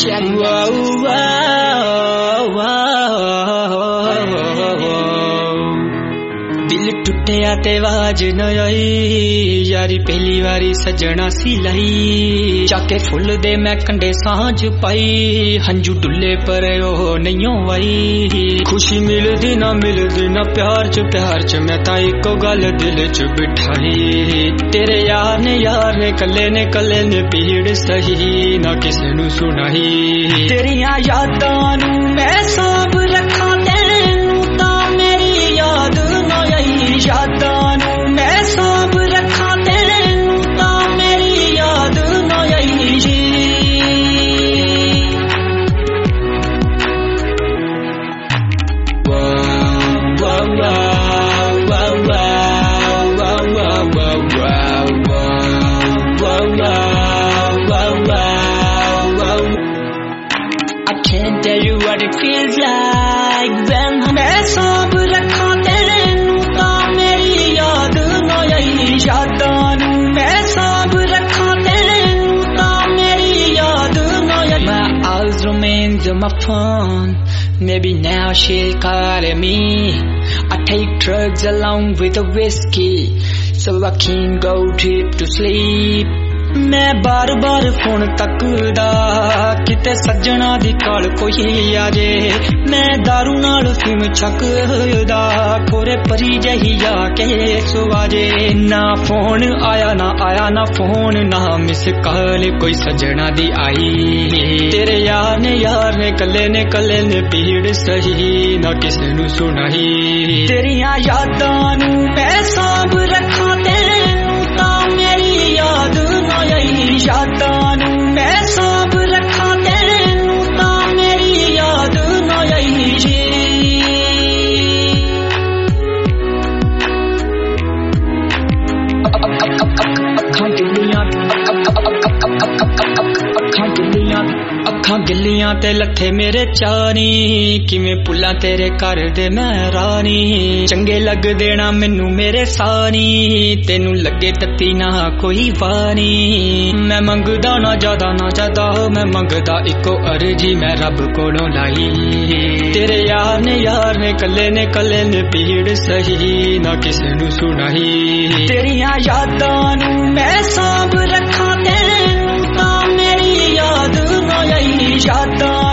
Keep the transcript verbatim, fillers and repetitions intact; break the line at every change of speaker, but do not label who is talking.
दिल टुटिया ते आवाज न आई यारी पहली वारी सजना सी लाई चाके फुल दे मैं कंडे सांझ पाई हंजू डुले पर ओ नहीं आई खुशी मिलदी ना मिलदी ना प्यार च प्यार च मैं ता इको गल दिल च बिठाई तेरे यार ने यार ने कले ने कले ने पीड़ सही ना किसे नु सुनाई तेरिया यादां नू मैं सांभ रखा तैनू ता मेरी याद ना आई यादां नू मैं सांभ रखा तैनू ता मेरी याद ना आई जी Can't tell you what it feels like when मैं सांभ रखा तैनू ता मेरी याद ना आई यादां नू मैं सांभ रखा तैनू ता मेरी याद ना आई My eyes remains on my phone maybe now she'll call me I take drugs along with the whiskey so I can't go deep to sleep मैं बार बार फोन तकदा किते सज्जना दी काल कोई आजे मैं दारू नाल फिल्म छकदा कोरे परी जही जाके सुवाजे ना फोन आया ना आया ना फोन ना मिस कॉल कोई सज्जना दी आई तेरे यार ने यार ने कले ने कले ने पीड़ सही ना किसे नु सुनाई तेरिया यादां नू मैं सांभ रखा तैनू ता मेरी याद ना आई यादां नू मैं सांभ रखा तैनू ता मेरी याद ना आई जी अखां गिल्लियां अखां गिल्लियां ते लथे मेरे चानी किवें पुल्लां तेरे घर दे मैं रानी चंगे लग देना मैनू मेरे सानी तेनू लगे तत्ती ना कोई वानी मैं मंगदा ना ज्यादा ना ज्यादा मैं मंगदा इको अर्जी मैं रब कोलों लाई तेरे यार ने यार ने कले ने कले ने पीड़ सही ना किसे नु सुनाई तेरिया यादां नू मैं सांभ रखा तैनू ता मेरी याद ना आई यादां